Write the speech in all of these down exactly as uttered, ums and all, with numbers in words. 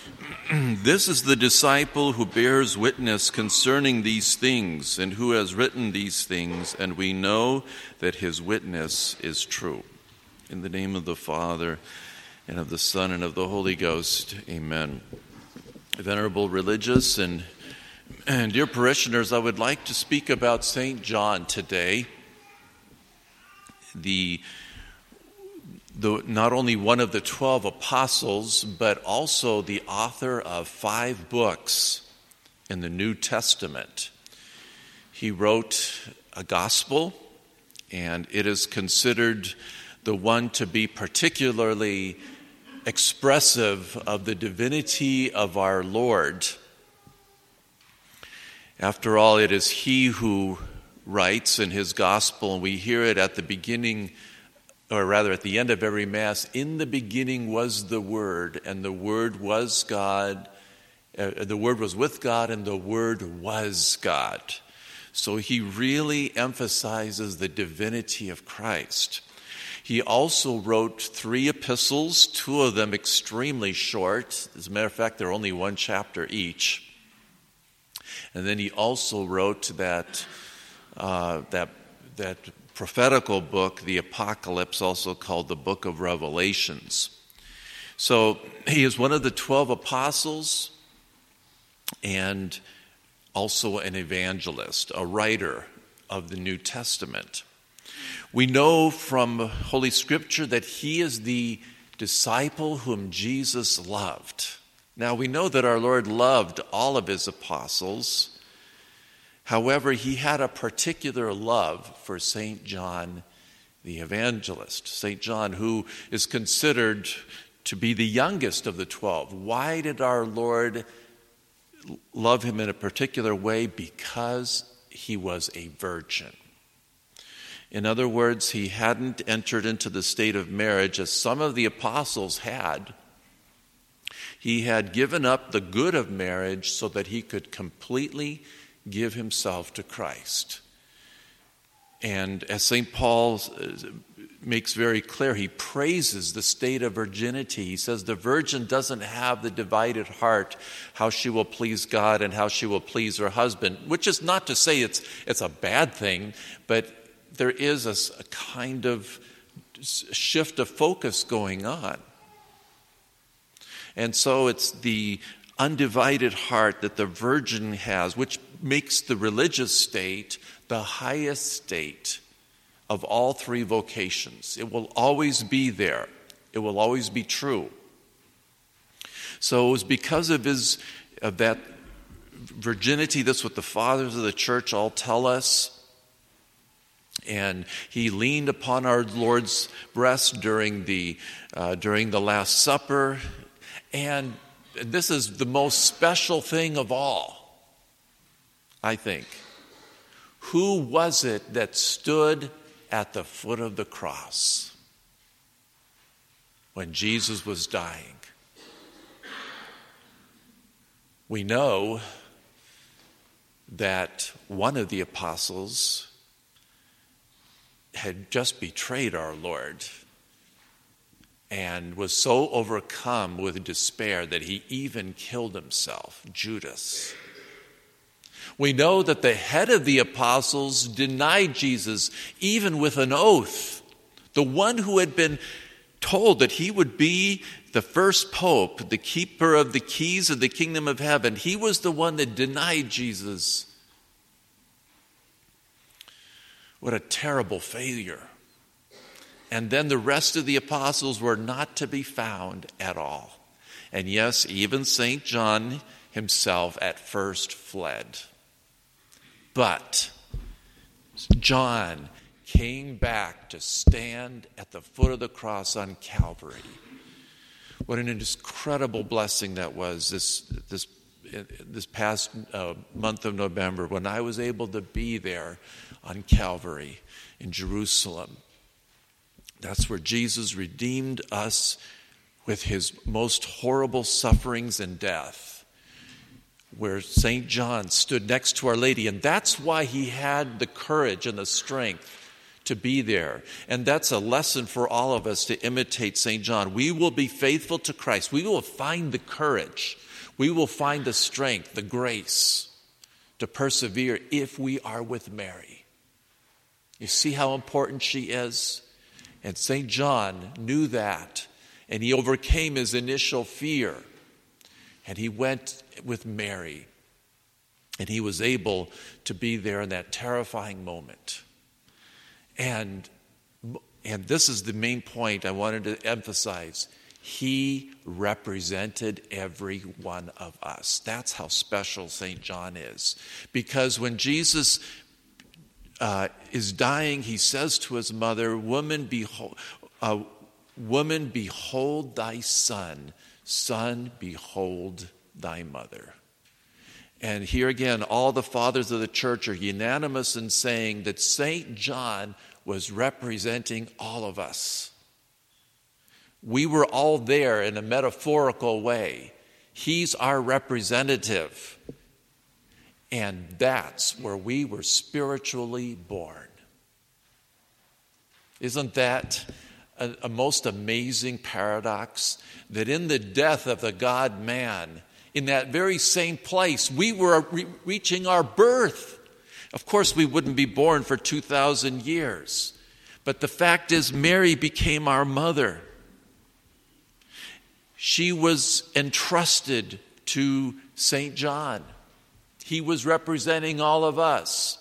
This is the disciple who bears witness concerning these things and who has written these things, and we know that his witness is true. In the name of the Father, and of the Son, and of the Holy Ghost, amen. Venerable religious and, and dear parishioners, I would like to speak about Saint John today, the The, not only one of the twelve apostles, but also the author of five books in the New Testament. He wrote a gospel, and it is considered the one to be particularly expressive of the divinity of our Lord. After all, it is he who writes in his gospel, and we hear it at the beginning, or rather at the end of every Mass, in the beginning was the Word, and the Word was God. Uh, the Word was with God, and the Word was God. So he really emphasizes the divinity of Christ. He also wrote three epistles, two of them extremely short. As a matter of fact, they're only one chapter each. And then he also wrote that uh, that that. prophetical book, the Apocalypse, also called the Book of Revelations. So he is one of the twelve apostles and also an evangelist, a writer of the New Testament. We know from Holy Scripture that he is the disciple whom Jesus loved. Now we know that our Lord loved all of his apostles. However, he had a particular love for Saint John the Evangelist, Saint John, who is considered to be the youngest of the twelve. Why did our Lord love him in a particular way? Because he was a virgin. In other words, he hadn't entered into the state of marriage as some of the apostles had. He had given up the good of marriage so that he could completely give himself to Christ. And as Saint Paul makes very clear, he praises the state of virginity. He says the virgin doesn't have the divided heart, how she will please God and how she will please her husband, which is not to say it's it's a bad thing, but there is a, a kind of shift of focus going on. And so it's the undivided heart that the virgin has, which makes the religious state the highest state of all three vocations. It will always be there. It will always be true. So it was because of his of that virginity, that's what the fathers of the church all tell us. And he leaned upon our Lord's breast during the uh, during the Last Supper. And this is the most special thing of all, I think. Who was it that stood at the foot of the cross when Jesus was dying? We know that one of the apostles had just betrayed our Lord and was so overcome with despair that he even killed himself, Judas. We know that the head of the apostles denied Jesus even with an oath. The one who had been told that he would be the first pope, the keeper of the keys of the kingdom of heaven, he was the one that denied Jesus. What a terrible failure. And then the rest of the apostles were not to be found at all. And yes, even Saint John himself at first fled. But John came back to stand at the foot of the cross on Calvary. What an incredible blessing that was this this this past uh, month of November when I was able to be there on Calvary in Jerusalem. That's where Jesus redeemed us with his most horrible sufferings and death, where Saint John stood next to Our Lady. And that's why he had the courage and the strength to be there. And that's a lesson for all of us to imitate Saint John. We will be faithful to Christ. We will find the courage. We will find the strength, the grace to persevere if we are with Mary. You see how important she is? And Saint John knew that, and he overcame his initial fear, and he went with Mary, and he was able to be there in that terrifying moment. And, and this is the main point I wanted to emphasize. He represented every one of us. That's how special Saint John is. Because when Jesus uh, is dying, he says to his mother, Woman, behold, uh, woman, behold thy son. Son, behold thy mother. And here again, all the fathers of the church are unanimous in saying that Saint John was representing all of us. We were all there in a metaphorical way. He's our representative. And that's where we were spiritually born. Isn't that a, a most amazing paradox? That in the death of the God-man, in that very same place, we were re- reaching our birth. Of course, we wouldn't be born for two thousand years. But the fact is, Mary became our mother. She was entrusted to Saint John. He was representing all of us.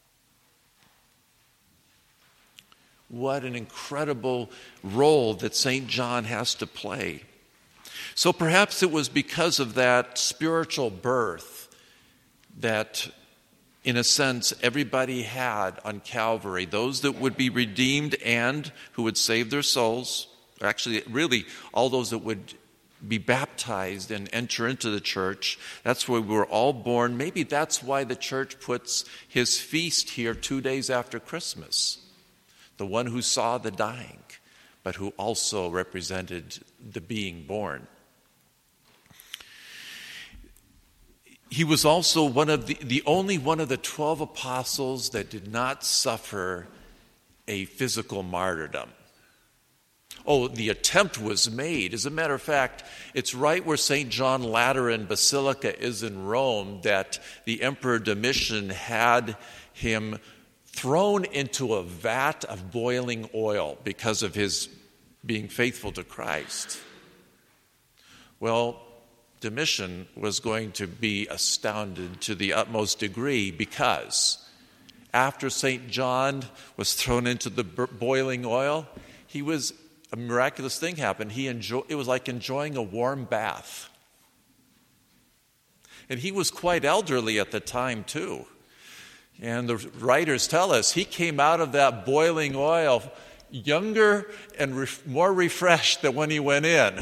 What an incredible role that Saint John has to play. So perhaps it was because of that spiritual birth that, in a sense, everybody had on Calvary, those that would be redeemed and who would save their souls, actually, really, all those that would be baptized and enter into the church. That's where we were all born. Maybe that's why the church puts his feast here two days after Christmas. The one who saw the dying, but who also represented the being born. He was also one of the, the only one of the twelve apostles that did not suffer a physical martyrdom. Oh, the attempt was made. As a matter of fact, it's right where Saint John Lateran Basilica is in Rome that the Emperor Domitian had him thrown into a vat of boiling oil because of his being faithful to Christ. Well, Domitian was going to be astounded to the utmost degree because after Saint John was thrown into the boiling oil, he was a miraculous thing happened. He enjoy, it was like enjoying a warm bath. And he was quite elderly at the time too. And the writers tell us he came out of that boiling oil younger and re- more refreshed than when he went in.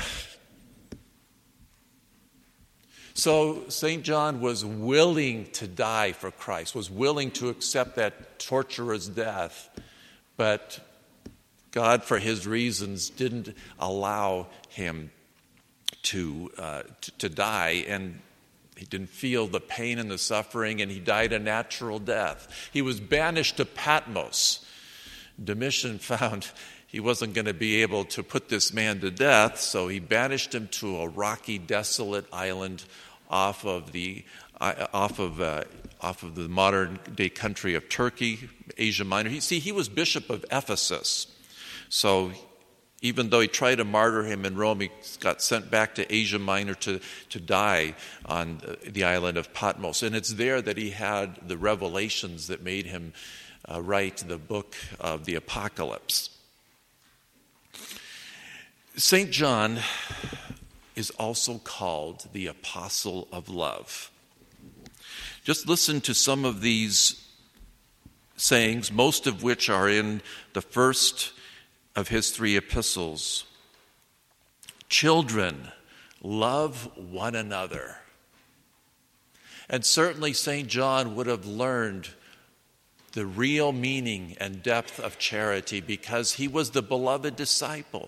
So Saint John was willing to die for Christ, was willing to accept that torturous death, but God, for his reasons, didn't allow him to, uh, to, to die, and he didn't feel the pain and the suffering, and he died a natural death. He was banished to Patmos. Domitian found he wasn't going to be able to put this man to death, so he banished him to a rocky, desolate island off of the uh, off of uh, off of the modern-day country of Turkey, Asia Minor. He, see, he was bishop of Ephesus, so even though he tried to martyr him in Rome, he got sent back to Asia Minor to, to die on the island of Patmos. And it's there that he had the revelations that made him uh, write the book of the Apocalypse. Saint John is also called the Apostle of Love. Just listen to some of these sayings, most of which are in the first of his three epistles. Children, love one another. And certainly Saint John would have learned the real meaning and depth of charity because he was the beloved disciple.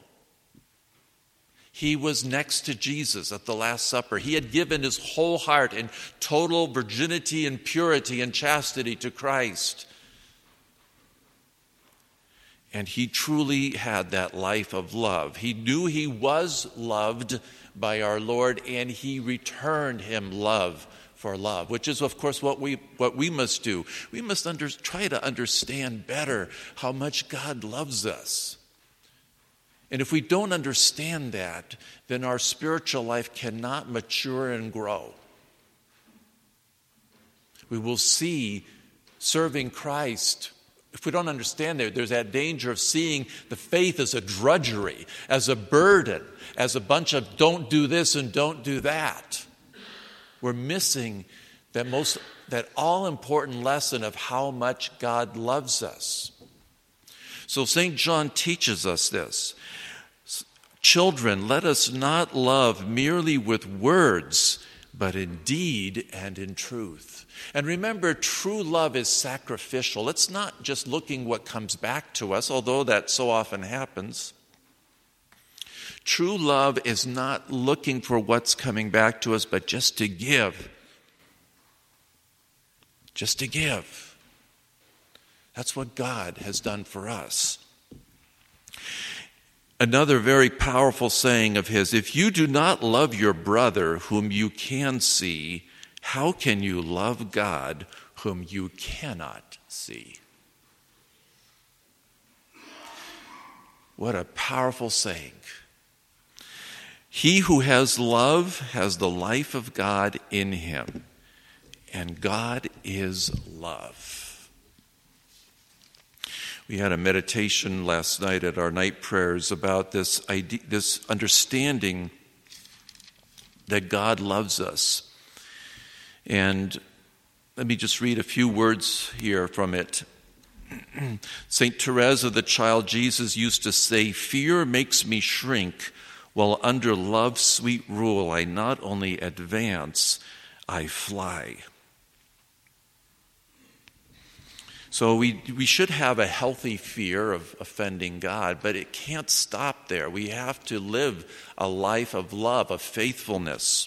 He was next to Jesus at the Last Supper. He had given his whole heart in total virginity and purity and chastity to Christ. And he truly had that life of love. He knew he was loved by our Lord, and he returned him love for love, which is, of course, what we what we must do. We must under, try to understand better how much God loves us. And if we don't understand that, then our spiritual life cannot mature and grow. We will see serving Christ. If we don't understand that, there's that danger of seeing the faith as a drudgery, as a burden, as a bunch of don't do this and don't do that. We're missing that most that all-important lesson of how much God loves us. So Saint John teaches us this. Children, let us not love merely with words, but in deed and in truth. And remember, true love is sacrificial. It's not just looking what comes back to us, although that so often happens. True love is not looking for what's coming back to us, but just to give. Just to give. That's what God has done for us. Another very powerful saying of his, if you do not love your brother whom you can see, how can you love God whom you cannot see? What a powerful saying. He who has love has the life of God in him, and God is love. We had a meditation last night at our night prayers about this idea, this understanding that God loves us. And let me just read a few words here from it. Saint Therese of the Child Jesus used to say, fear makes me shrink, while under love's sweet rule I not only advance, I fly. So we we should have a healthy fear of offending God, but it can't stop there. We have to live a life of love, of faithfulness.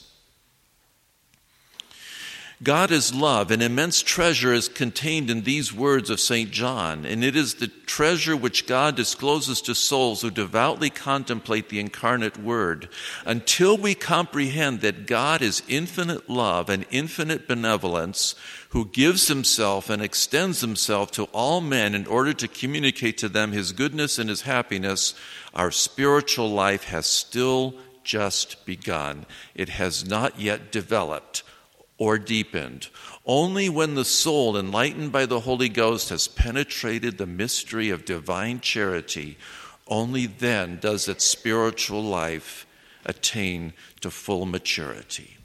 God is love. An immense treasure is contained in these words of Saint John, and it is the treasure which God discloses to souls who devoutly contemplate the incarnate Word. Until we comprehend that God is infinite love and infinite benevolence, who gives himself and extends himself to all men in order to communicate to them his goodness and his happiness, our spiritual life has still just begun. It has not yet developed or deepened. Only when the soul, enlightened by the Holy Ghost, has penetrated the mystery of divine charity, only then does its spiritual life attain to full maturity.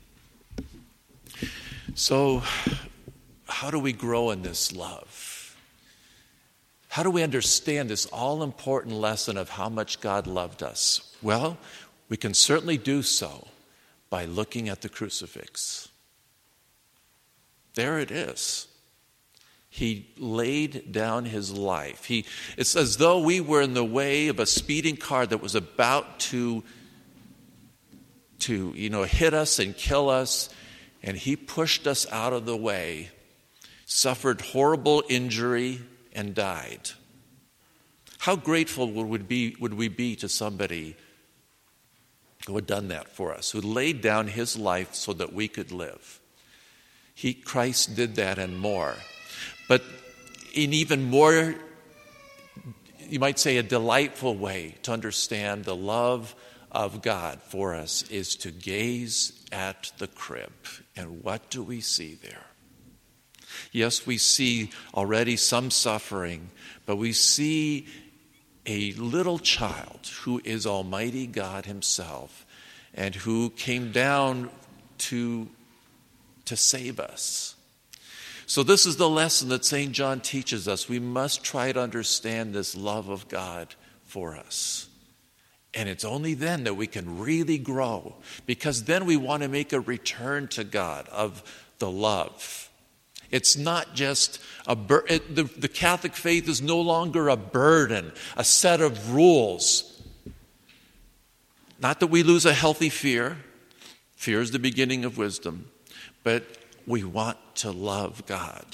So, how do we grow in this love? How do we understand this all-important lesson of how much God loved us? Well, we can certainly do so by looking at the crucifix. There it is. He laid down his life. He, it's as though we were in the way of a speeding car that was about to, to, you know, hit us and kill us, and he pushed us out of the way, suffered horrible injury, and died. How grateful would we be, would we be to somebody who had done that for us, who laid down his life so that we could live? He, Christ did that and more. But in even more, you might say, a delightful way to understand the love of God for us is to gaze at the crib. And what do we see there? Yes, we see already some suffering, but we see a little child who is Almighty God himself and who came down to to save us. So this is the lesson that Saint John teaches us. We must try to understand this love of God for us. And it's only then that we can really grow, because then we want to make a return to God of the love. It's not just a bur- it, the, the Catholic faith is no longer a burden, a set of rules. Not that we lose a healthy fear. Fear is the beginning of wisdom. But we want to love God.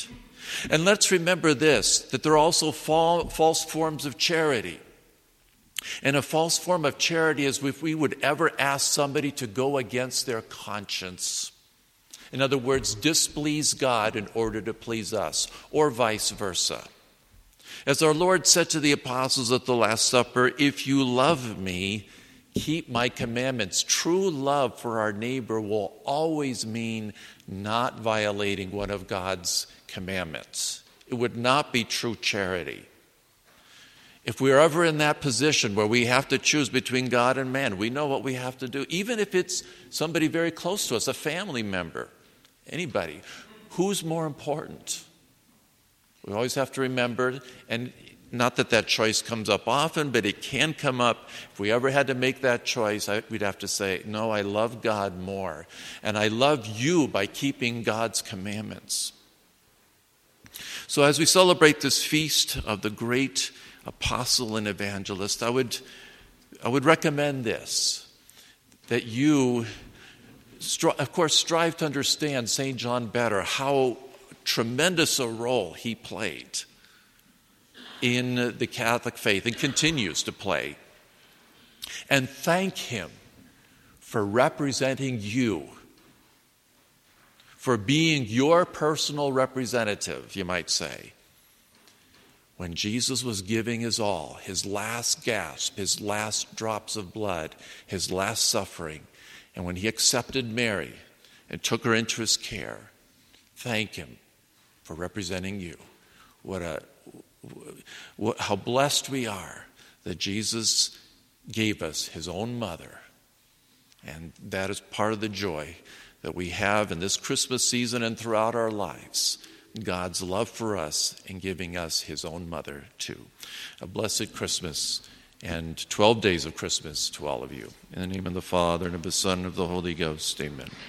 And let's remember this, that there are also fa- false forms of charity. And a false form of charity is if we would ever ask somebody to go against their conscience. In other words, displease God in order to please us, or vice versa. As our Lord said to the apostles at the Last Supper, if you love me, keep my commandments. True love for our neighbor will always mean not violating one of God's commandments. It would not be true charity. If we're ever in that position where we have to choose between God and man, we know what we have to do. Even if it's somebody very close to us, a family member, anybody, who's more important? We always have to remember, and not that that choice comes up often, but it can come up. If we ever had to make that choice, I, we'd have to say, no, I love God more. And I love you by keeping God's commandments. So as we celebrate this feast of the great apostle and evangelist, I would, I would recommend this, that you, stri- of course, strive to understand Saint John better, how tremendous a role he played in the Catholic faith and continues to play. And thank him for representing you, for being your personal representative, you might say. When Jesus was giving his all, his last gasp, his last drops of blood, his last suffering, and when he accepted Mary and took her into his care, thank him for representing you. What a what, how blessed we are that Jesus gave us his own mother. And that is part of the joy that we have in this Christmas season and throughout our lives. God's love for us in giving us his own mother too. A blessed Christmas and twelve days of Christmas to all of you. In the name of the Father, and of the Son, and of the Holy Ghost, amen.